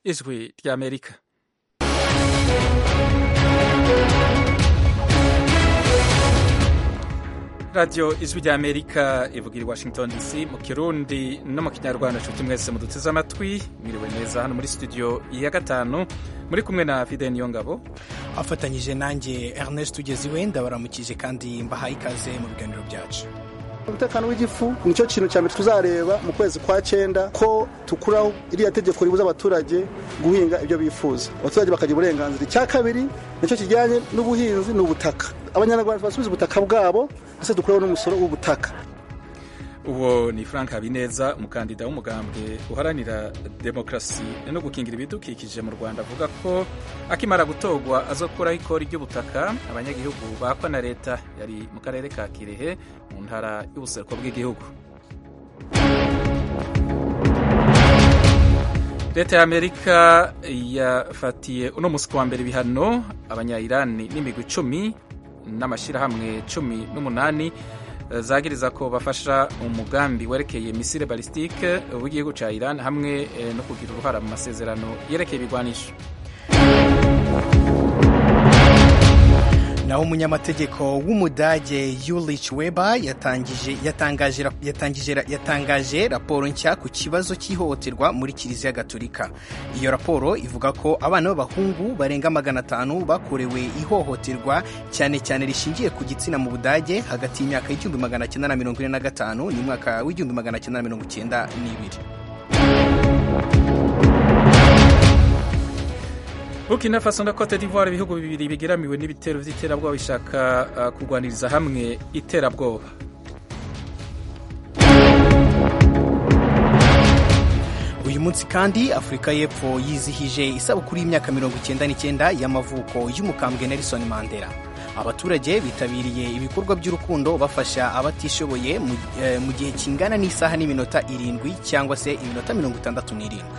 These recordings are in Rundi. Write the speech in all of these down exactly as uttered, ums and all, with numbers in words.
ijwi ry'Amerika. Radio ijwi ry'Amerika ivugira i Washington D C mu Kirundi no mu Kinyarwanda. Nshuti mwese muduteze amatwi, mwiriwe neza hano muri studio ya gatanu, muri kumwe na Fidel Niyongabo afatanyije nanjye Ernest Tugeziwe. Ndabaramukije kandi mbahaye ikaze mu biganiro byacu. Umutekano w'igifu nicyo kintu cyane tuzareba mu kwezi kwa cyenda, ko tukuraho iriya tegeko ribuza abaturage guhinga ibyo bifuza, abaturage bakagira uburenganzira. Icya kabiri nicyo kijyanye n'ubuhinzi n'ubutaka, abanyarwanda basubiza ubutaka bwabo, ese dukuraho n'umusoro w'ubutaka. Uwo ni Frank Habineza, umukandida w'umugambwe uharanira demokarasi no gukingira ibidukikije mu Rwanda, avuga ko akimara gutogwa azokuraho ikori ry'ubutaka abanyagihugu bakwa na leta. Yari mu karere ka Kirehe mu ntara y'ubuseruko bw'igihugu. Leta ya Amerika yafatiye uno musi wa mbere ibihano abanya-Irani n'imigwi icumi n'amashirahamwe cumi n'umunani zagiriza ko bafasha umugambi werekeye misile balistike w'igihugu ca Iran hamwe no kugira uruhara mu masezerano yerekeye ibigwanisho. Naho umunyamategeko w'umudage Ulrich Weber yatangije yatangije yatangije yatangaje raporo nshya ku kibazo cy'ihohoterwa muri Kiliziya Gatolika. Iyo raporo ivuga ko abana b'abahungu barenga magana atanu bakorewe ihohoterwa cyane cyane rishingiye ku gitsina mu Budage hagati y'imyaka y'igihumbi magana cyenda na mirongo ine na gatanu n'umwaka w'igihumbi magana cyenda na mirongo icyenda n'ibiri. Burkina Faso na Cote d'Ivoire, ibihugu bibiri bigeramiwe n'ibitero vy'iterabwoba bishaka uh, kurwaniriza hamwe iterabwoba. Uyu munsi kandi Afrika y'Epfo yizihije isabukuru y'imyaka mirongo icyenda n'icyenda y'amavuko y'umukambwe Nelson Mandela. Abaturage bitabiriye ibikorwa by'urukundo bafasha abatishoboye mu, eh, mu gihe kingana n'isaha n'iminota irindwi cyangwa se iminota mirongo itandatu n'irindwi.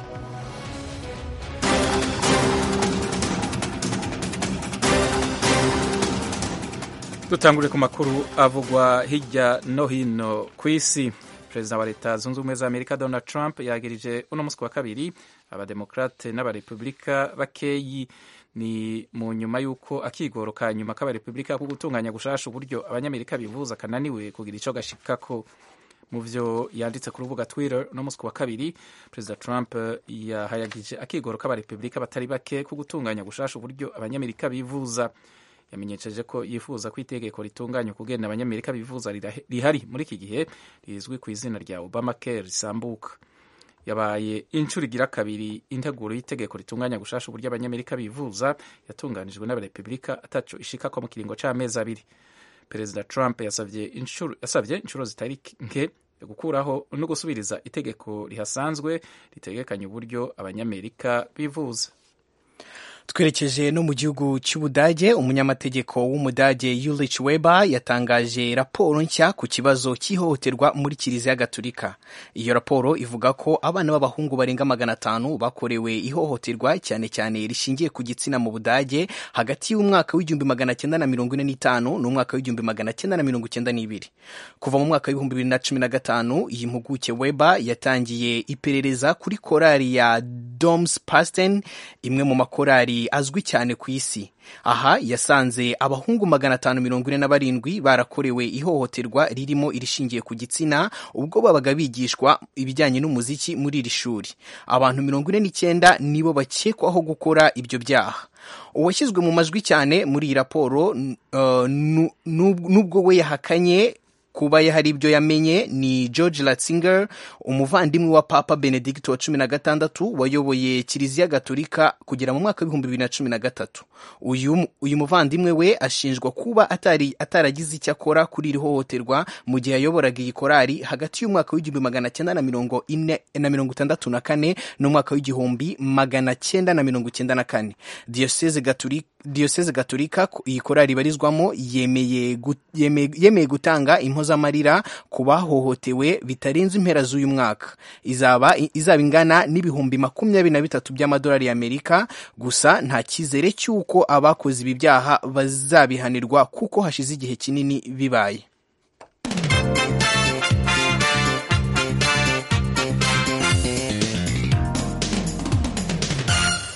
Dutangure ku makuru avugwa hirya no hino ku isi. Perezida wa Leta Zunze Ubumwe za Amerika Donald Trump yagirije uno musi wa kabiri abademokrate n'abarepublika bakeyi, ni mu nyuma y'uko akigoro ka nyuma k'abarepublika ko gutunganya gushasha uburyo abanyamerika bivuza kananiwe kugira ico gashikako. Mu vyo yanditse ku rubuga Twitter no musi wa kabiri, Perezida Trump yahayagije akigoro k'abarepublika batari bake ko gutunganya gushasha uburyo abanyamerika bivuza. Yamenyesheje ko yifuza ko itegeko ritunganya kugena abanyamerika bivuza rihari muri iki gihe rizwi ku izina rya Obamacare risambuka. Yabaye inshuro igira kabiri integuro y'itegeko ritunganya gushasha uburyo abanyamerika bivuza yatunganijwe n'abarepublika ataco ishikako mu kiringo c'amezi abiri. Perezida Trump yasavye inshuro yasavye inshuro zitari nke gukuraho no gusubiriza itegeko rihasanzwe ritegekanya uburyo abanyamerika bivuza. Twerekeje no mu gihugu cy'Ubudage, umunyamategeko w'umudage Ulrich Weber yatangaje raporo nshya ku kibazo cy'ihohoterwa muri Kiliziya Gatolika. Iyo raporo ivuga ko abana b'abahungu barenga magana atanu bakorewe ihohoterwa cyane cyane rishingiye ku gitsina mu Budage hagati y'umwaka w'igihumbi magana cyenda na mirongo ine n'itanu n'umwaka w'igihumbi magana cyenda na mirongo icyenda n'ibiri. Kuva mu mwaka w'ibihumbi bibiri na cumi na gatanu, iyi mpuguke Weber yatangiye iperereza kuri korali ya Domspasten, imwe mu makorali azwi cyane ku isi. Aha yasanze abahungu magana atanu mirongo ine na barindwi barakorewe ihohoterwa ririmo irishingiye ku gitsina ubwo babaga bigishwa ibijyanye n'umuziki muri iri shuri. Abantu mirongo ine n'icyenda nibo bakekwaho gukora ibyo byaha. Uwashyizwe mu majwi cyane muri iyi raporo uh, nubwo we yahakanye kuba hari ibyo yamenye ni George Ratzinger, umuvandimwe wa Papa Benedicto wa cumi na gatandatu wayoboye Kiliziya Gatolika kugera mu mwaka w'ibihumbi bibiri na cumi na gatatu. Uyu uyu muvandimwe we ashinjwa kuba atari ataragize icyo akora kuri iri hohoterwa mu gihe yayoboraga iyi korali hagati y'umwaka w'igihumbi magana cyenda na mirongo ine na mirongo itandatu na kane n'umwaka w'igihumbi magana cyenda na mirongo icyenda na kane. Diocese Gatolika Diocese Gatolika iyi korali ibarizwamo yemeye yemeye, yemeye gutanga impozamarira ku bahohotewe bitarenze impera z'uyu mwaka. Izaba izaba ingana n'ibihumbi makumyabiri na bitatu by'amadolari y'Amerika, gusa nta cyizere cy'uko abakoze ibi byaha bazabihanirwa kuko hashize igihe kinini bibaye.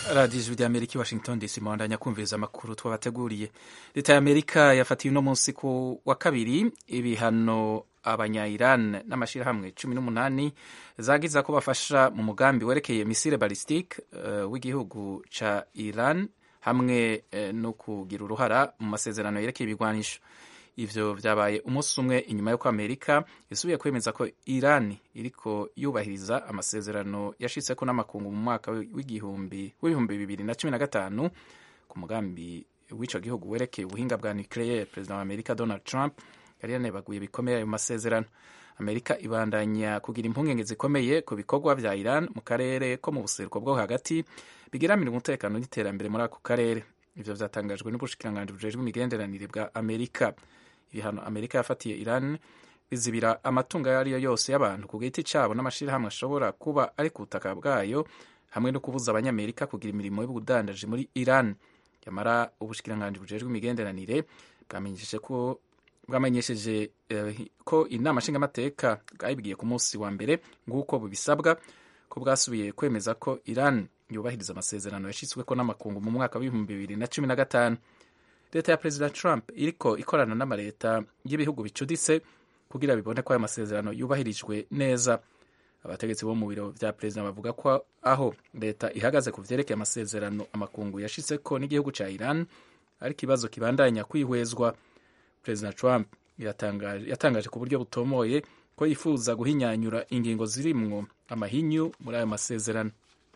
radiyo ijwi ry'amerika i washington dc muhandanya kumviriza amakuru twabateguriye. leta y'amerika yafatiye uno munsi ku wa kabiri ibihano abanya-iran n'amashyirahamwe cumi n'umunani zagiza ko bafasha mu mugambi werekeye misile balistique uh, w'igihugu ca iran hamwe uh, no kugira uruhara mu masezerano yerekeye ibigwanisho. Ivyo vyabaye umunsi umwe inyuma y'uko Amerika isubiye kwemeza ko Iran iriko yubahiriza amasezerano yashitseko n'amakungu mu mwaka w'igihumbi w'ibihumbi bibiri na cumi na gatanu ku mugambi w'ico gihugu werekeye ubuhinga bwa nucleaire. Perezida wa Amerika Donald Trump yari yanebaguye bikomeye ayo masezerano. Amerika ibandanya kugira impungenge zikomeye ku bikorwa vya Iran mu karere ko mu buseruko bwo hagati bigeramira umutekano n'iterambere muri ako karere. Ivyo vyatangajwe n'ubushikiranganji bujejwe imigenderanire bwa Amerika. Ibihano Amerika yafatiye Iran bizibira amatungo ayo ariyo yose y'abantu ku giti cabo n'amashirahamwe ashobora kuba ari ku butaka bwayo hamwe no kubuza abanyamerika kugira imirimo y'ubudandaji muri Iran. Yamara ubushikiranganji bujejwe imigenderanire bwamenyesheje ko bwamenyesheje eh, ko inama nshingamateka bwayibigiye ku munsi wa mbere nguko bubisabwa ko bwasubiye kwemeza ko Iran yubahiriza amasezerano yashitsweko n'amakungu mu mwaka w'ibihumbi bibiri na cumi na gatanu. Leta ya Perezida Trump iriko ikorana n'amaleta y'ibihugu bicuditse kugira bibone ko ayo masezerano yubahirijwe neza. Abategetsi bo mu biro vya Perezida bavuga ko aho leta ihagaze ku vyerekeye amasezerano amakungu yashitseko n'igihugu ca Iran ari kibazo kibandanya kwihwezwa. Perezida Trump yatangaje, yatangaje ku buryo butomoye ko yifuza guhinyanyura ingingo zirimwo amahinyu muri ayo masezerano.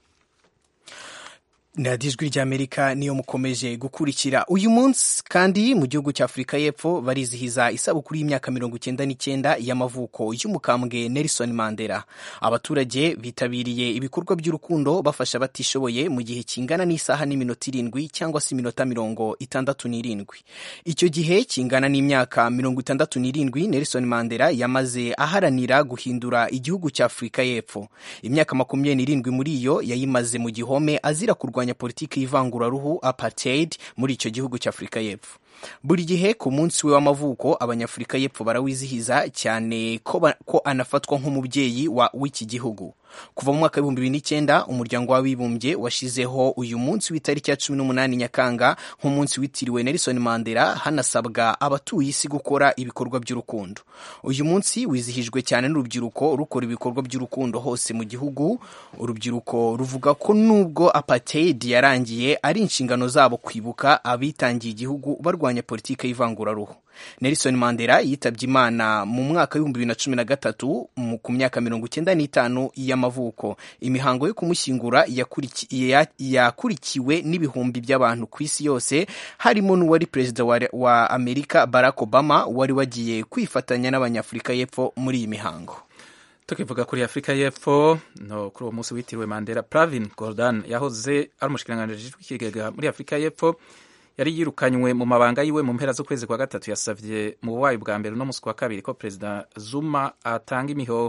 radiyo ijwi ry'amerika niyo mukomeje gukurikira. Uyu munsi kandi mu gihugu cya Afurika y'Epfo barizihiza isabukuru y'imyaka mirongo icyenda n'icyenda y'amavuko y'umukambwe Nelson Mandela. Abaturage bitabiriye ibikorwa by'urukundo bafasha batishoboye mu gihe kingana n'isaha n'iminota irindwi cyangwa se iminota mirongo itandatu n'irindwi. Icyo gihe kingana n'imyaka mirongo itandatu n'irindwi Nelson Mandela yamaze aharanira guhindura igihugu cya Afurika y'Epfo. Imyaka makumyabiri n'irindwi muri yo yayimaze mu gihome azira kurwanya politiki y'ivanguraruhu apartheid muri icyo gihugu cya Afurika y'Epfo. Buri gihe ku munsi we w'amavuko abanyafurika y'Epfo barawizihiza cyane ko, ba, ko anafatwa nk'umubyeyi wa w'iki gihugu. Kuva mu mwaka w'ibihumbi bibiri n'icyenda umuryango w'abibumbye washizeho uyu munsi w'itariki ya cumi n'umunani Nyakanga nk'umunsi witiriwe Nelson Mandela, hanasabwa abatuye isi gukora ibikorwa by'urukundo. Uyu munsi wizihijwe cyane n'urubyiruko rukora ibikorwa by'urukundo hose mu gihugu. Urubyiruko ruvuga ko nubwo apartheid yarangiye ari inshingano zabo kwibuka abitangiye igihugu barwanya politiki y'ivanguraruhu. Nelson Mandela yitabye Imana mu mwaka w'ibihumbi bibiri na cumi na gatatu ku myaka mirongo icyenda n'itanu y'amavuko. Imihango yo kumushyingura yakurikiwe yakurikiwe n'ibihumbi by'abantu ku isi yose, harimo n'uwari perezida wa, wa Amerika Barack Obama wari wagiye kwifatanya n'abanyafurika y'Epfo muri iyi mihango. Tukivuga kuri Afurika y'Epfo no kuri uwo munsi witiriwe Mandela, Pravin Gordhan yahoze ari umushikiranganji w'ikigega muri Afurika y'Epfo yari yirukanywe mu mabanga yiwe mu mpera z'ukwezi kwa gatatu. Yasavye mu buwayi bwa mbere no musi kwa kabiri ko Perezida Zuma atanga imihoho.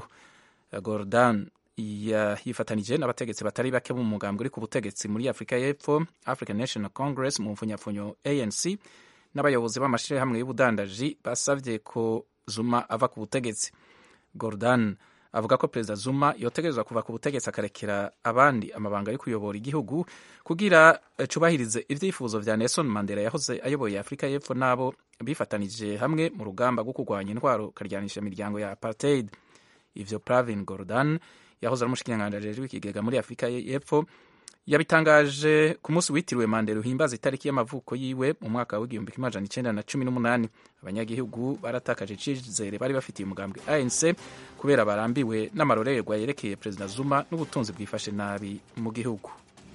Gordhan yifatanije n'abategetsi batari bake mu mugambi uri ku butegetsi muri Afurika y'Epfo, African National Congress mu mfunyapfunyo A N C, n'abayobozi b'amashirahamwe y'ubudandaji basavye ko Zuma ava ku butegetsi. Gordhan avuga ko Perezida Zuma yotegerezwa kuva ku butegetsi akarekera abandi amabanga yo kuyobora igihugu kugira cubahirize ivyifuzo vya Nelson Mandela yahoze ayoboye Afurika y'Epfo nabo bifatanije hamwe mu rugamba rwo kurwanya intwaro karyanisha imiryango ya apartheid. Ivyo Pravin Gordhan yahoze ari umushikiranganji w'ikigega muri Afurika y'Epfo yabitangaje ku munsi witiriwe Mandela uhimbaza itariki y'amavuko yiwe mu mwaka w'igihumbi kimwe amajana icenda na cumi n'umunani. Abanyagihugu baratakaje icizere bari bafitiye umugambwe A N C kubera barambiwe n'amarorerwa yerekeye Perezida Zuma n'ubutunzi bwifashe nabi mu gihugu.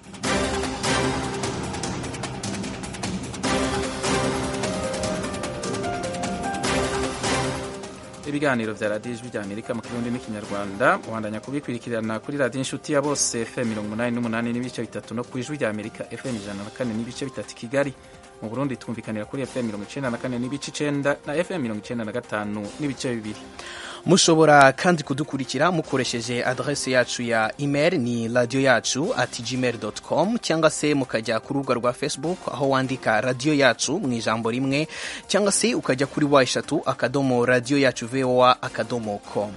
Ibiganiro vya radiyo ijwi rya Amerika mu Kirundi n'ikinyarwanda muhandanya kubikurikirana kuri radiyo inshuti ya bose F M mirongo umunani n'umunani n'ibice bitatu no ku ijwi rya Amerika F M ijana na kane n'ibice bitatu Kigali. Mu Burundi twumvikanira kuri F M mirongo icenda na kane n'ibice icenda na F M mirongo icenda na gatanu n'ibice bibiri. Mushobora kandi kudukurikira mukoresheje adresse yacu ya email ni radio yacu at gmail dot com, cyangwa se mukajya ku rubuga rwa Facebook aho wandika radio yacu mu ijambo rimwe, cyangwa se ukajya kuri wa eshatu akadomo radio yacu voa akadomo com.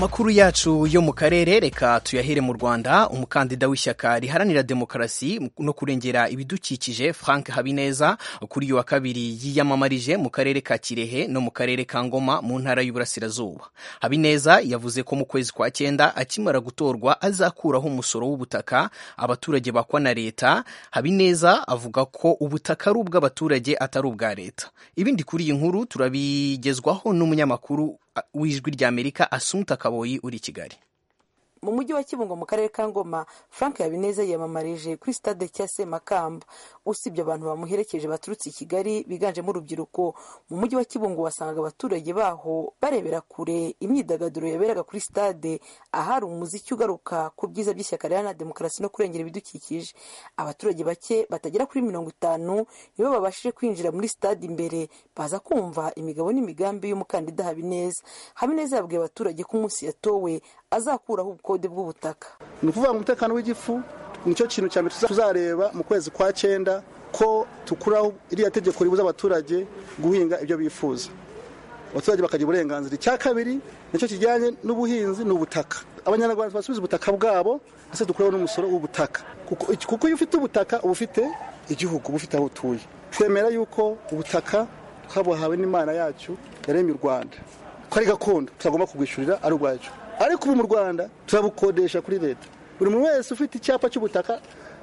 Amakuru yacu yo mu karere reka tuyahere mu Rwanda. Umukandida w'ishyaka riharanira demokarasi no kurengera ibidukikije Frank Habineza kuri uyu wa kabiri yiyamamarije mu karere ka Kirehe no mu karere ka Ngoma mu ntara y'Uburasirazuba. Habineza yavuze ko mu kwezi kwa cyenda akimara gutorwa azakuraho umusoro w'ubutaka abaturage bakwa na leta. Habineza avuga ko ubutaka ari ubw'abaturage atari ubwa leta. Ibindi kuri iyi nkuru turabigezwaho n'umunyamakuru w'ijwi ry'Amerika Assumpta Kaboyi uri Kigali. Mu mujyi wa Kibungo mu karere ka Ngoma, Frank Habineza yamamarije kuri stade cya Semakamba. Usibye abantu bamuherekeje baturutse i Kigali biganjemo urubyiruko, mu mujyi wa Kibungo wasangaga abaturage baho barebera kure imyidagaduro yaberaga kuri stade, ahari umuziki ugaruka ku byiza by'ishyaka riharanira demokarasi no kurengera ibidukikije. Abaturage bake batagera kuri mirongo itanu nibo babashije kwinjira muri stade imbere baza kumva imigabo n'imigambi y'umukandida Habineza. Habineza yabwiye abaturage ko umunsi yatowe azakuraho ubukode bw'ubutaka. Ni ukuvuga umutekano w'igifu nicyo kintu cyane tuzareba mu kwezi kwa cyenda, ko tukuraho iriya tegeko ribuza abaturage guhinga ibyo bifuza, abaturage bakagira uburenganzira. Icya kabiri nicyo kijyanye n'ubuhinzi n'ubutaka. Abanyarwanda basubiza ubutaka bwabo, ndetse dukuraho n'umusoro w'ubutaka, kuko iyo ufite ubutaka uba ufite igihugu, uba ufite aho utuye. Twemera yuko ubutaka twabuhawe n'Imana yacu yaremye u Rwanda, ko ari gakondo tutagomba kugwishyurira ari ubwacu. Ariko ubu mu Rwanda turabukodesha kuri leta. Buri muntu wese ufite icyapa cy'ubutaka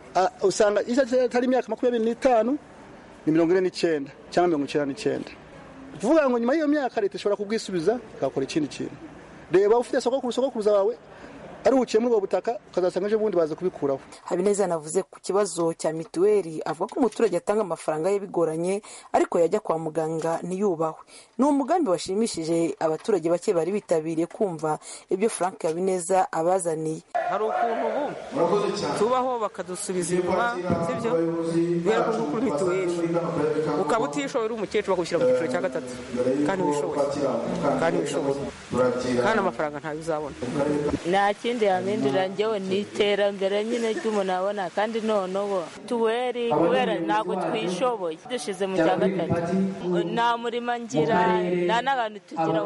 usanga atari imyaka makumyabiri n'itanu ni mirongo ine n'icyenda cyangwa mirongo icyenda n'icyenda. Kuvuga ngo nyuma y'iyo myaka leta ishobora kubwisubiza igakora ikindi kintu. Reba ufite soko sogokuruza wawe ari ukiye muri ubwo butaka ukazasanga ejo bundi baza kubikuraho. Habineza yanavuze ku kibazo cya mituweli, avuga ko umuturage atanga amafaranga ye bigoranye ariko yajya kwa muganga ntiyubahwe. Ni umugambi washimishije abaturage bake bari bitabiriye kumva ibyo Frank Habineza abazaniye. Hari ukuntu ubu tubaho bakadusubiza inyuma, sibyo bera ko kuri mituweli ukaba utishoboye uri umukecuru bakubishyira mu cyiciro cya gatatu kandi wishoboye kandi wishoboye kandi amafaranga ntayo uzabona. Nta kindi yamindira njyewe ni iterambere nyine ry'umuntu abona, kandi noneho tuweri kubera ntabwo twishoboye dushize mu cya gatatu, nta murima ngira nta n'abantu tugira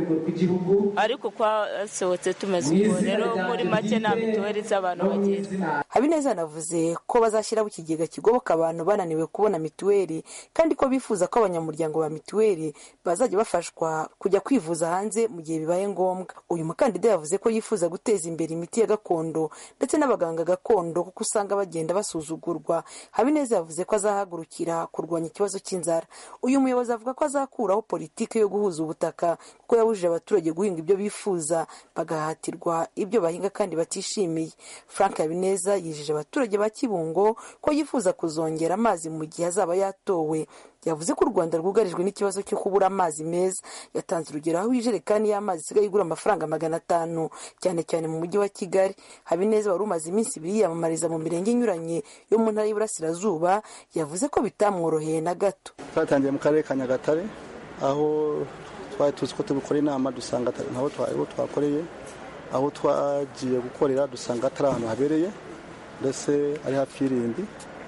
ubu, ariko kwasohotse tumeze uko rero muri make nta mituweli z'abantu bagira. Habineza yanavuze ko bazashyiraho ikigega kigoboka abantu bananiwe kubona mituweli, kandi ko bifuza ko abanyamuryango ba mituweli bazajya bafashwa kujya kwivuza hanze mu gihe bibaye ngombwa. Uyu mukandida yavuze ko yifuza guteza imbere imiti ya gakondo ndetse n'abaganga gakondo kuko usanga bagenda basuzugurwa. Habineza yavuze ko azahagurukira kurwanya ikibazo cy'inzara. Uyu muyobozi avuga ko azakuraho politiki yo guhuza ubutaka kuko yabujije abaturage guhinga ibyo bifuza bagahatirwa ibyo bahinga kandi batishimiye. Frank Habineza yijeje abaturage ba Kibungo ko yifuza kuzongera amazi mu gihe azaba yatowe. Yavuze ko u Rwanda rwugarijwe n'ikibazo cyo kubura amazi meza. Yatanze urugero aho ijerekani y'amazi isigaye igura amafaranga magana atanu cyane cyane mu mujyi wa Kigali. Habineza wari umaze iminsi ibiri yamamariza mu mirenge inyuranye yo mu ntara y'Iburasirazuba yavuze ko bitamworoheye na gato. Twatangiye mu karere ka Nyagatare aho twari tuzi ko tubikora inama dusanga ntaho twakoreye, aho twagiye gukorera dusanga atari ahantu habereye ndetse ari hafi y'irindi,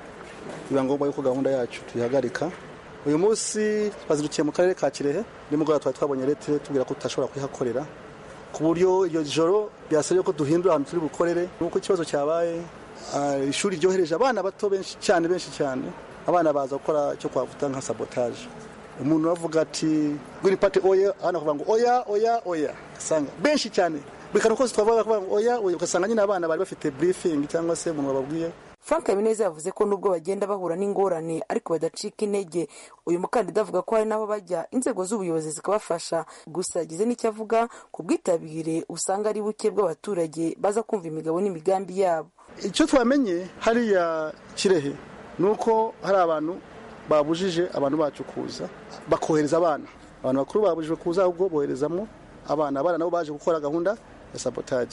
biba ngombwa yuko gahunda yacu tuyihagarika. Uyu munsi twazirukiye mu karere ka Kirehe, nimugoroba twari twabonye leta tubwira ko tutashobora kuyihakorera, ku buryo iyo joro byasabye ko duhindura ahantu turi bukorere. Nuko ikibazo cyabaye ishuri ryohereje abana bato benshi cyane benshi cyane, abana baza gukora cyo kwavuta nka sabotage. Umuntu avuga ati Green Party oya, ana kuvuga ngo oya oya oya, sanga benshi cyane buri kantu kose twavuga kuvuga ngo oya oya, ugasanga nyine abana bari bafite briefing cyangwa se umuntu bababwiye. Frank Habineza yavuze ko nubwo bagenda bahura n'ingorane ariko badacika intege. Uyu mukandida avuga ko hari naho bajya inzego z'ubuyobozi zikabafasha, gusa yagize n'icyo avuga ku bwitabire usanga ari buke bw'abaturage baza kumva imigabo n'imigambi yabo. Icyo twamenye hariya Kirehe nuko hari abantu babujije abantu bacu kuza bakohereza abana, abantu bakuru babujijwe kuza ahubwo boherezamo abana. Abana nabo baje gukora gahunda ya sabotage.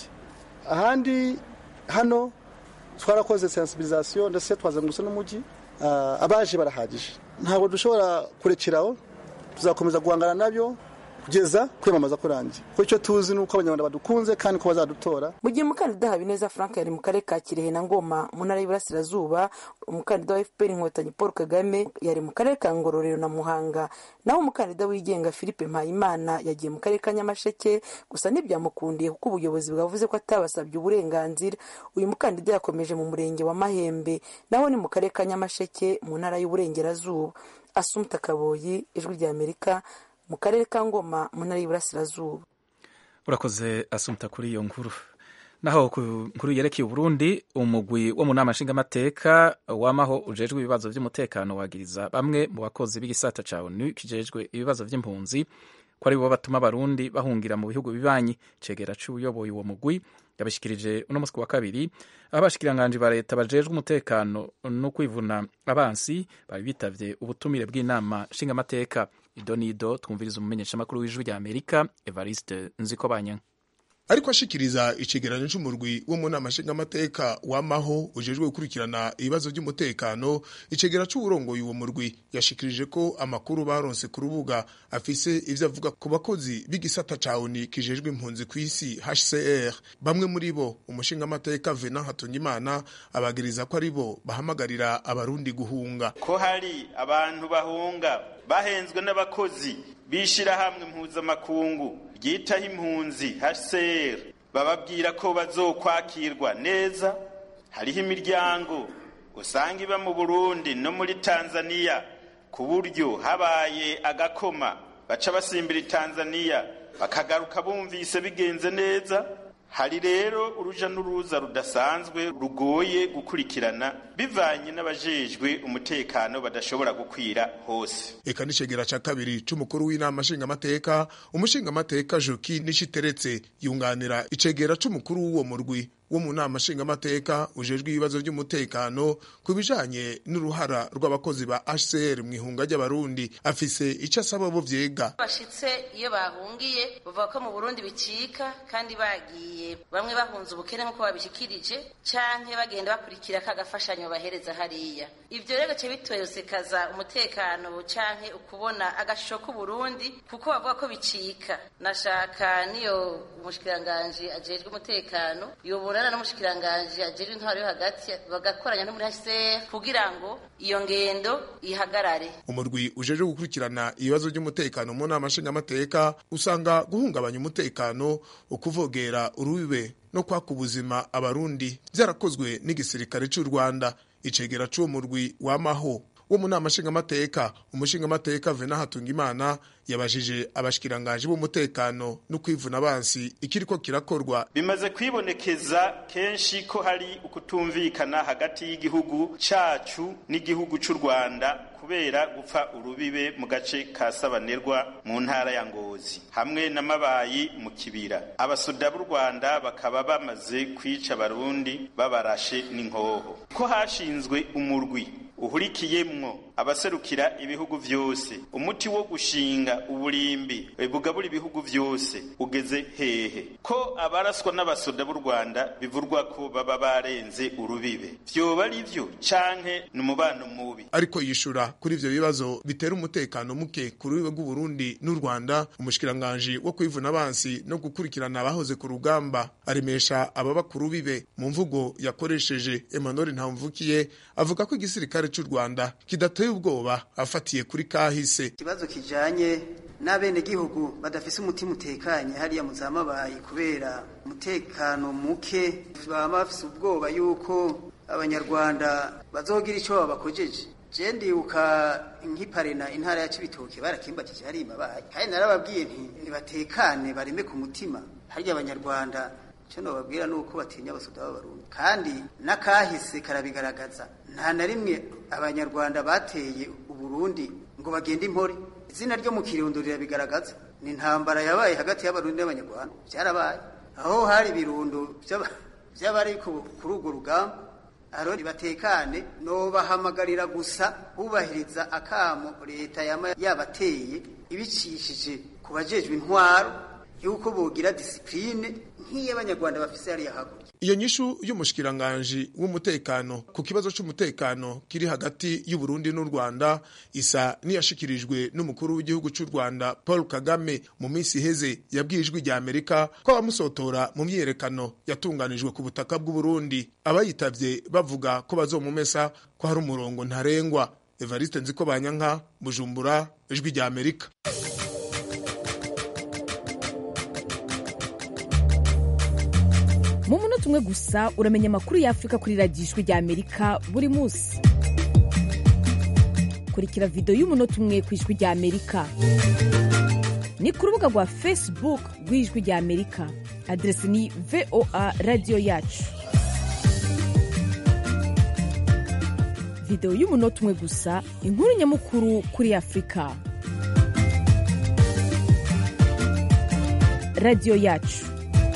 Ahandi hano twarakoze sensibilisation ndetse twazengurutse n'umujyi, abaje barahagije, ntabwo dushobora kurekeraho, tuzakomeza guhangana nabyo kugeza kwiyamamaza kurangiye kuko icyo tuzi ni uko abanyarwanda badukunze kandi ko bazadutora. Mu gihe umukandida Habineza Frank yari mu karere ka Kirehe na Ngoma mu ntara y'Iburasirazuba, umukandida wa F P R Inkotanyi Paul Kagame yari mu karere ka Ngororero na Muhanga, naho umukandida wigenga Philippe Mpayimana yagiye mu karere ka Nyamasheke, gusa ntibyamukundiye kuko ubuyobozi bwavuze ko atabasabye uburenganzira. Uyu mukandida yakomeje mu murenge wa Mahembe, naho ni mu karere ka Nyamasheke mu ntara y'Uburengerazuba. Asumta Kaboyi, Ijwi rya Amerika, mu karere ka Ngoma mu ntara y'Iburasirazuba. Urakoze Asumta kuri iyo nkuru. Naho ku nkuru yerekeye Burundi, umugwi wo mu nama nshingamateka wamaho ujejwe ibibazo by'umutekano wagiriza bamwe mu bakozi b'igisata ca O N U kijejwe ibibazo by'impunzi ko ari bo batuma abarundi bahungira mu bihugu bibanyi. Cegera c'uyoboye uwo mugwi yabashikirije uno musi wa kabiri abashikiranganje ba leta bajejwe umutekano no kwivuna abansi bari bitavye ubutumire bw'inama nshingamateka. Idonido twumviriza umumenyesha makuru w'Ijwi rya Amerika Evariste Nzikobanya. Ariko ashikiriza icegeranyo c'umurwi wo mu nama nshingamateka wamaho ujejwe gukurikirana ibibazo by'umutekano, icegera c'uburongoye uwo murwi yashikirije ko amakuru baronse ku rubuga afise ivyo avuga ku bakozi b'igisata ca O N U kijejwe impunzi kw'isi H C R. Bamwe muri bo umushingamateka Venant Hatungimana abagiriza ko ari bo bahamagarira abarundi guhunga, ko hari abantu bahunga bahenzwe n'abakozi bishirahamwe mpuzamakungu ryitaho impunzi H C R, bababwira ko bazokwakirwa neza. Hariho imiryango usanga iba mu Burundi no muri Tanzania ku buryo habaye agakoma baca basimbira Tanzania bakagaruka bumvise bigenze neza. Hari rero uruja n'uruza rudasanzwe rugoye gukurikirana bivanye n'abajejwe umutekano badashobora gukwira hose. Eka n'icegera ca kabiri c'umukuru w'inama nshingamateka, umushingamateka Joki Nishiteretse yunganira icegera c'umukuru w'uwo murwi wo mu nama nshingamateka ujejwe ibibazo by'umutekano ku bijanye n'uruhara rw'abakozi ba H C R mu ihunga ry'abarundi. Afise icyo asaba bo vyega bashitse iyo bahungiye bavuga ko mu Burundi bicika kandi bagiye bamwe bahunze ubukene nk'uko babishikirije canke bagenda bakurikira kagafashanyo bahereza hariya. Ivyo rero cyo bitwesekaza umutekano canke ukubona agashusho ku Burundi kuko bavuga ko bicika. Nashaka niyo umushikiranganje ajejwe umutekano yobo na n'umushikiranganje ajejwe intwaro yo hagati bagakoranya no muri H C R kugira ngo iyo ngendo ihagarare. Umurwi ujeje gukurikirana ibibazo by'umutekano mu nama nshingamateka usanga guhungabanya umutekano, ukuvogera urubibe no kwaka ubuzima abarundi byarakozwe n'igisirikare cy'u Rwanda. Icegera c'uwo murwi wamaho wo mu nama nshingamateka, umushingamateka Venant Hatungimana yabajije abashikiranganje b'umutekano no kwivuna abansi ikiriko kirakorwa. Bimaze kwibonekeza kenshi ko hari ukutumvikana hagati y'igihugu cacu n'igihugu c'u Rwanda kubera gupfa urubibe mu gace ka Sabanerwa mu ntara ya Ngozi hamwe n'amabayi mu Kibira. Abasoda b'u Rwanda bakaba bamaze kwica abarundi babarashe n'inkoho. Ko hashinzwe umurwi uhurikiyemwo abaserukira ibihugu vyose, umuti wo gushinga uburimbi bugabura ibihugu vyose ugeze hehe? Ko abaraswa n'abasoda b'u Rwanda bivurwa ko baba barenze urubibe, vyoba ari vyo canke n'umubano mubi? Ariko yishura kuri ivyo bibazo bitera umutekano muke ku rubibe rw'u Burundi n'u Rwanda, umushikiranganje wo kwivuna abansi no gukurikirana abahoze ku rugamba aremesha ababa ku rubibe. Mu mvugo yakoresheje Emmanuel Ntamvukiye avuga ko igisirikare cy'u Rwanda kidateye ubwoba afatiye kuri kahise. Kibazo kijanye n'abene gihugu badafise umutima utekanye hariya muzamabaye kubera umutekano muke, baba bafise ubwoba yuko abanyarwanda bazogira ico babakojeje. Je ndibuka nk'iparena intara ya Cibitoke barakimbatije hari mabaye, kandi narababwiye nti nibatekane bareme ku mutima hariya abanyarwanda. Cyo babwira nuko batinya abasoda b'abarundi kandi nakahise karabigaragaza. Nta na rimwe abanyarwanda bateye uburundi ngo bagende impore. Izina ryo mu Kirundo rirabigaragaza. Ni intambara yabaye hagati y'abarundi n'abanyarwanda, byarabaye aho hari birundo by'abari kuri urwo rugamba. Aroni batekane no bahamagarira gusa kubahiriza akamo leta yabateye ibicishije kubajejwe intwaro yuko bogira discipline nk'iy'abanyarwanda bafise hariya hakurya. Iyo nyishu y'umushikiranganje w'umutekano ku kibazo c'umutekano kiri hagati y'u Burundi n'u Rwanda isa niyashikirijwe n'umukuru w'igihugu c'u Rwanda Paul Kagame mu minsi heze yabwijwe rya Amerika ko abamusotora mu myerekano yatunganijwe ku butaka bw'u Burundi. Abayitavye bavuga ko bazomumesa ko hari umurongo ntarengwa. Evariste Nzikobanyanka, Bujumbura, Ijwi rya Amerika. Mu munota umwe gusa uramenya amakuru ya Afrika kuri radiyo Ijwi rya Amerika buri munsi. Kurikira video y'umunota umwe ku Ijwi rya Amerika. Ni ku rubuga rwa Facebook rw'Ijwi rya Amerika. Adresi ni V O A Radio Yacu. Video y'umunota umwe gusa, inkuru nyamukuru kuri Afrika. Radio Yacu.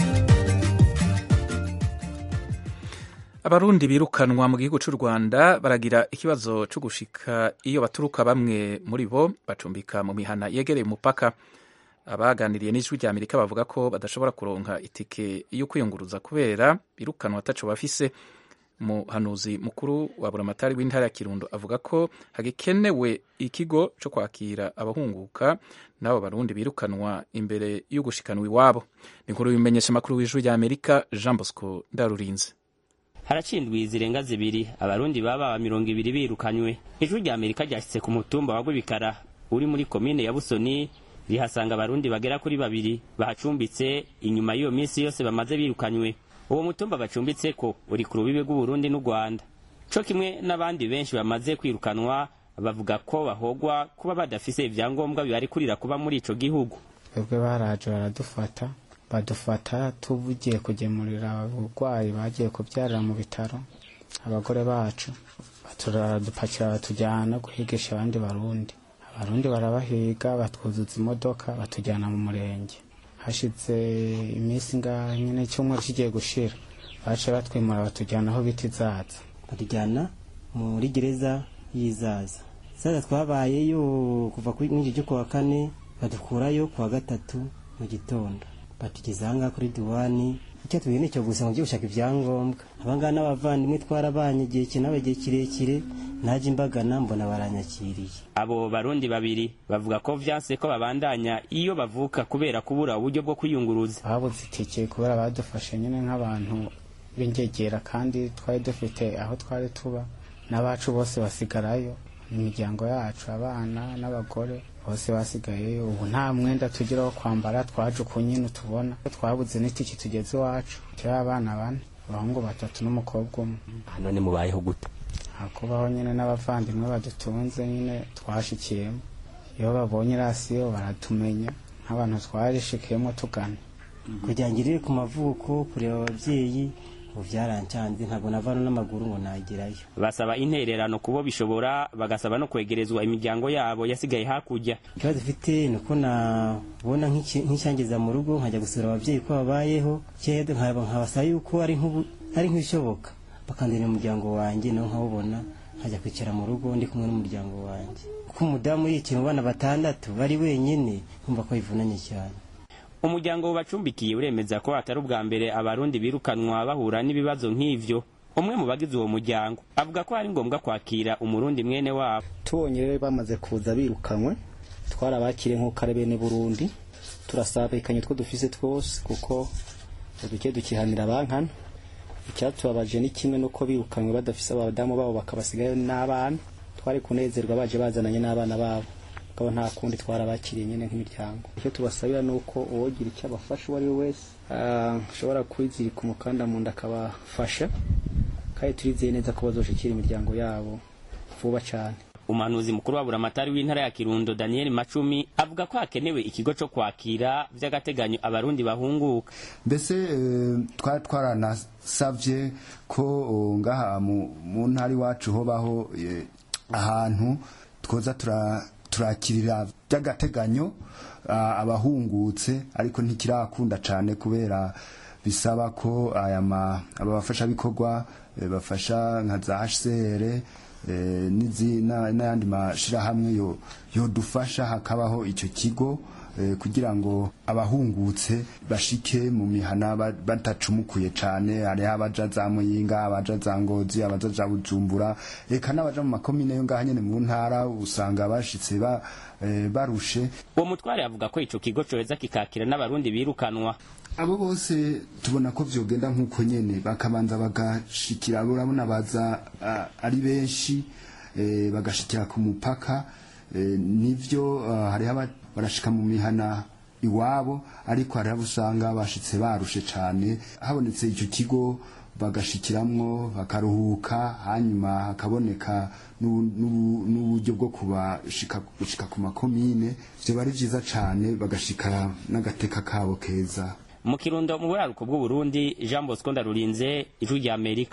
Abarundi birukanwa mu gihugu cy'u Rwanda baragira ikibazo cyo gushika iyo baturuka, bamwe muri bo bacumbika mu mihana yegereye umupaka. Abaganiriye n'Ijwi rya Amerika bavuga ko badashobora kuronka itike yo kwiyunguruza kubera birukanwa ataco bafise. Umuhanuzi mukuru wa buramatari w'intara ya Kirundo avuga ko hagikenewe ikigo cyo kwakira abahunguka n'abo barundi birukanwa imbere yo gushikanwa iwabo. Ni inkuru y'umenyesha makuru w'Ijwi rya Amerika Jean Bosco Ndarurinze. Haracindwi zirenga zibiri abarundi baba mirongo ibiri birukanywe. Ijwi rya Amerika ryashitse ku mutumba wa Rwibikara uri muri komine ya Busoni, rihasanga abarundi bagera kuri babiri bahacumbitse inyuma y'iyo minsi yose bamaze birukanywe. Uwo mutumba bacumbitse ko uri ku rubibe rw'u Burundi n'u Rwanda. Co kimwe n'abandi benshi bamaze kwirukanwa bavuga ko bahogwa kuba badafise ivyangombwa bibari kurira kuba muri ico gihugu. Twebwe baraje baradufata badufata tubugiye kugemurira abarwayi bagiye kubyarira mu bitaro. Abagore bacu baturadupakira batujyana guhigisha abandi barundi. Abarundi barabahiga batwuzuza imodoka batujyana mu murenge. Hashize iminsi ngaho nyine cyumweru kigiye gushira baje batwimura batujyana aho biti Zaza, batujyana muri gereza y'Izaza. Zaza twabayeyo kuva kuri mwinji cyo kwa kane badukurayo kwa gatatu mu gitondo, batugezanga kuri diwani. Icyo tubine cyo gusa ngo gushaka ibyangombwa. Abangana n'abavandimwe twarabanye igihe kinabe gihe kirekire, naje imbagana mbona baranyakiriye. Abo barundi babiri bavuga ko vyanse ko babandanya iyo bavuka kubera kubura uburyo bwo kwiyunguruza. Babuze itike kubera badufashe nyine nk'abantu b'ingegera, kandi twari dufite aho twari tuba n'abacu bose basigarayo, imiryango yacu abana n'abagore bose basigaye. Ubu nta mwenda tugira wo kwambara, twaje kunyine tubona twabuze n'itiki tugeze iwacu. Abana bane, abahungu batatu n'umukobwa umwe. None mubayeho gute? Hakubaho nyine n'abavandimwe badutunze nyine twashikiyemo. Iyo babonye rasiyo baratumenya nk'abantu twarishikiyemo tugana. Kujyangirire ku mavuko kureba ababyeyi ubu byarancanze, ntabwo navana n'amaguru ngo nagerayo. Basaba intererano kubo bishobora, bagasaba no kwegerezwa imiryango yabo yasigaye hakurya. Ikibazo dufite ni uko nabona nk'icyangiza mu rugo nkajya gusura ababyeyi ko babayeho, cyede nkabasaba yuko ari nk'ibishoboka bakandira umuryango wanjye naho nkawubona nkajya kwicara mu rugo ndi kumwe n'umuryango wanjye. Kuko umudamu y'ikintu bana batandatu bari wenyine kumva ko bivunanye cyane. Umuryango bacumbikiye uremeza ko atari ubwa mbere abarundi birukanwa bahura n'ibibazo nk'ivyo. Umwe mu bagize uwo muryango avuga ko ari ngombwa kwakira umurundi mwene wabo. Tubonye rero bamaze kuza birukanwe, twarabakire nko karebene Burundi, turasabekanye two dufise twose kuko uduke dukihanira abankana. Icyatubabaje ni kimwe nuko birukanwe badafise abadamu babo bakabasigayo n'abana. Twari kunezerwa baje bazananye n'abana babo, kaba nta kundi twarabakiriye nyene nk'imiryango. Icyo tubasabira nuko uwogira icyo abafasha wari wese ashobora kwizirika umukanda mu nda akabafasha, kandi turizeye neza ko bazoshikira imiryango yabo vuba cyane. Umuhanuzi mukuru wa buramatari w'intara ya Kirundo Daniel Macumi avuga ko hakenewe ikigo cyo kwakira vy'agateganyo abarundi bahunguka. Mbese twari twaranasavye ko ngaha mu ntari wacu hobaho ahantu twoza tura turakirira by'agateganyo abahungutse, ariko ntikirakunda cyane kubera bisaba ko aya abafasha bikorwa bafasha nka za H C R nizi n'ayandi mashirahamwe yo yo dufasha hakabaho icyo kigo eh, kugira ngo abahungutse bashike mu mihana batacumukuye cane, hari abaja za Muyinga, abaja za Ngozi, abaja za Bujumbura, eka n'abaja mu makomine yo ngaha nyene mu ntara usanga bashitse ba eh, barushe. Uwo mutware avuga ko ico kigo coheza kikakira n'abarundi birukanwa. Abo bose tubona ko vyogenda nk'uko nyene bakabanza bagashikira, urabona baza uh, ari benshi eh, bagashikira ku mupaka eh, nivyo uh, hari barashika mu mihana iwabo, ariko hari abusanga bashitse barushe cane. Habonetse ico kigo bagashikiramwo bakaruhuka, hanyuma hakaboneka n'uburyo bwo kubashika gushika ku makomine, vyo bari vyiza cane, bagashika n'agateka kabo keza. Mu Kirundo mu buraruko bw'u Burundi, Jean Bosco Ndarurinze, Ijwi rya Amerika.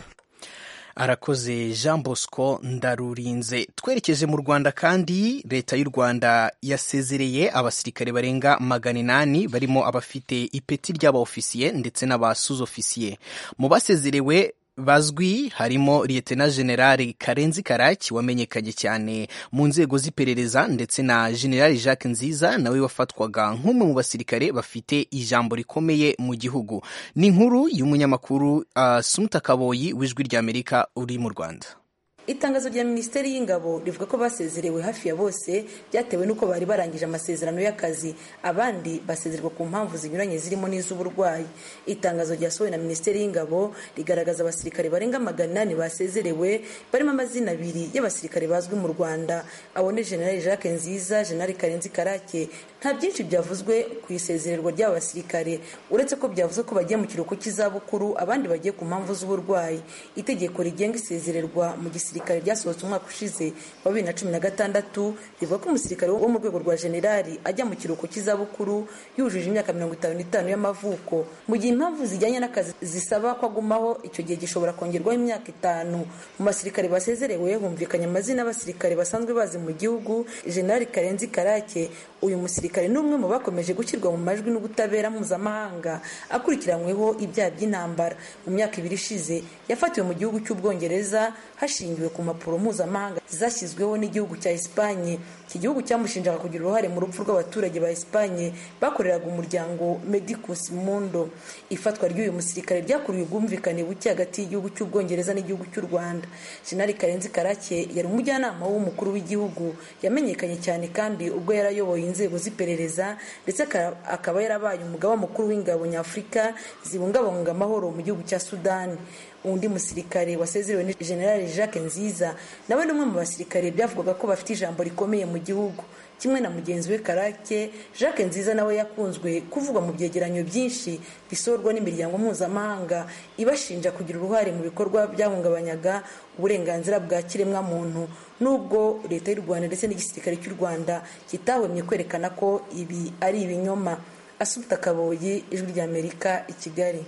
Arakoze Jean Bosco Ndarurinze. Twerekeje mu Rwanda kandi leta y'u Rwanda yasezereye abasirikare barenga magana inani barimo abafite ipeti ry'aba ofisiye ndetse n'abasuzo ofisiye. Mu basezerewe bazwi harimo Lieutenant General Karenzi Karaki wamenyekanye cyane mu nzego z'iperereza, ndetse na General Jacques Nziza nawe wafatwaga nk'umwe mu basirikare bafite ijambo rikomeye mu gihugu. Ni inkuru y'umunyamakuru uh, Sumuta Kaboyi w'Ijwi rya Amerika uri mu Rwanda. Itangazo rya Minisiteri y'Ingabo rivuga ko basezerewe hafi ya bose byatewe nuko bari barangije amasezerano y'akazi, abandi basezererwa ku mpamvu zinyuranye zirimo n'iz'uburwayi. Itangazo ryasohowe na Minisiteri y'Ingabo rigaragaza abasirikare barenga magana inani basezerewe, barimo amazina abiri y'abasirikare bazwi mu Rwanda, abone General Jacques Nziza, General Karenzi Karake. Nta byinshi byavuzwe ku isezererwa ry'aba basirikare, uretse ko byavuzwe ko bagiye mu kiruhuko cy'izabukuru, abandi bagiye ku mpamvu z'uburwayi. Itegeko rigenga isezererwa mu gisirikare ryasohotse umwaka ushize wa bibiri na cumi na gatandatu rivuga ko umusirikare wo mu rwego rwa generali ajya mu kiruhuko cy'izabukuru yujuje imyaka mirongo itanu n'itanu y'amavuko. Mu gihe impamvu zijyanye n'akazi zisaba ko agumaho, icyo gihe gishobora kongerwaho imyaka itanu. Mu basirikare basezerewe humvikanye amazina y'abasirikare basanzwe bazi mu gihugu. General Karenzi Karake, uyu musirikare ni umwe mu bakomeje gushyirwa mu majwi n'ubutabera mpuzamahanga akurikiranyweho ibyaha by'intambara. Mu myaka ibiri ishize yafatiwe mu gihugu cy'Ubwongereza hashingiwe ku mpapuro mpuzamahanga zashyizweho n'igihugu cya Espanye. Iki gihugu cyamushinjaga kugira uruhare mu rupfu rw'abaturage ba Espanye bakoreraga umuryango Medicus Mundo. Ifatwa ry'uyu musirikare ryakuriye ubwumvikane buke hagati y'igihugu cy'Ubwongereza n'igihugu cy'u Rwanda. General Karenzi Karake yari umujyanama w'umukuru w'igihugu, yamenyekanye cyane kandi ubwo yarayoboye inzego z'iperereza, ndetse akaba yarabaye umugaba mukuru w'ingabo nyafurika zibungabunga amahoro mu gihugu cya Sudani. Undi musirikare wasezerewe ni General Jacques Nziza, nawe ni umwe mu basirikare byavugwaga ko bafite ijambo rikomeye mu gihugu. Kimwe na mugenzi we Karake, Jacques Nziza nawe yakunzwe kuvugwa mu byegeranyo byinshi bisorwa n'imiryango mpuzamahanga ibashinja kugira uruhare mu bikorwa byahungabanyaga uburenganzira bwa kiremwa muntu, nubwo leta y'u Rwanda ndetse n'igisirikare cy'u Rwanda kitahwemye kwerekana ko ibi ari ibinyoma. Asumta Kaboyi, Ijwi rya Amerika, i Kigali.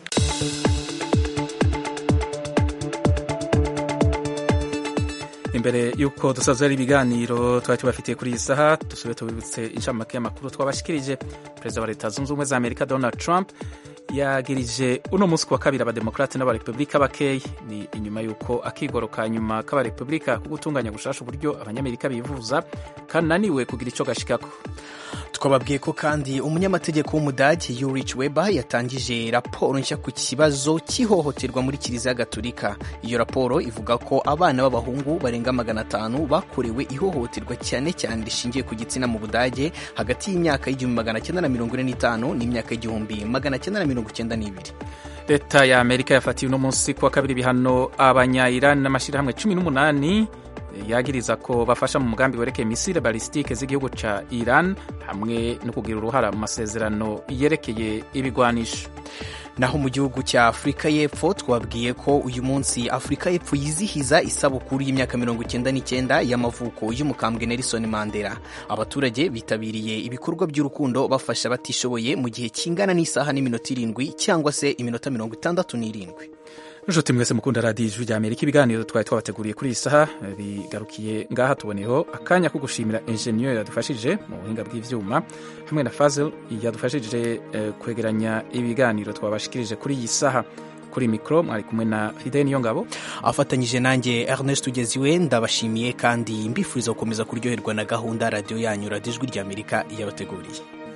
Imbere yuko dusazera ibiganiro twari tubafitiye kuri iyi saha, dusubire tubibutse inshamake y'amakuru twabashikirije. Perezida wa Leta Zunze Ubumwe za Amerika Donald Trump yagirije uno munsi kuwa kabiri abademokrate n'abarepublika bakeyi. Ni inyuma yuko akigoro ka nyuma k'abarepublika ko gutunganya gushasha uburyo abanyamerika bivuza kananiwe kugira ico gashikako. Twababwiye ko kandi umunyamategeko w'Umudage Ulrich Weber yatangije raporo nshya ku kibazo cy'ihohoterwa muri Kiliziya Gatolika. Iyo raporo ivuga ko abana b'abahungu barenga magana atanu bakorewe ihohoterwa cyane cyane rishingiye ku gitsina mu Budage hagati y'imyaka y'igihumbi magana cyenda na mirongo ine n'itanu n'imyaka y'igihumbi magana cyenda na mirongo icyenda n'ibiri. Leta ya Amerika yafatiye uno munsi kuwa kabiri bihano abanya-Iran n'amashirahamwe cumi n'umunani yagiriza ko bafasha mu mugambi werekeye misile balistike z'igihugu ca Iran hamwe no kugira uruhara mu masezerano yerekeye ibigwanisho. Naho mu gihugu cya Afrika y'Epfo twabwiye ko uyu munsi Afrika y'Epfo yizihiza isabukuru y'imyaka mirongo icyenda n'icyenda y'amavuko y'umukambwe Nelson Mandela. Abaturage bitabiriye ibikorwa by'urukundo bafasha batishoboye mu gihe kingana n'isaha n'iminota irindwi cyangwa se iminota mirongo itandatu n'irindwi. Nshuti mwese mukunda Radio Ijwi rya Amerika, ibiganiro twari twabateguriye kuri iyi saha bigarukiye ngaha. Tuboneho akanya ko gushimira engineer yadufashije mu buhinga bw'ivyuma hamwe na Fazel yadufashije eh, kwegeranya ibiganiro twabashikirije kuri iyi saha. Kuri mikro mwari kumwe na Fidel Niyongabo afatanyije nanjye Ernest Tugeziwe. Ndabashimiye kandi mbifuriza gukomeza kuryoherwa na gahunda radio yanyu Radio Ijwi rya Amerika yabateguriye.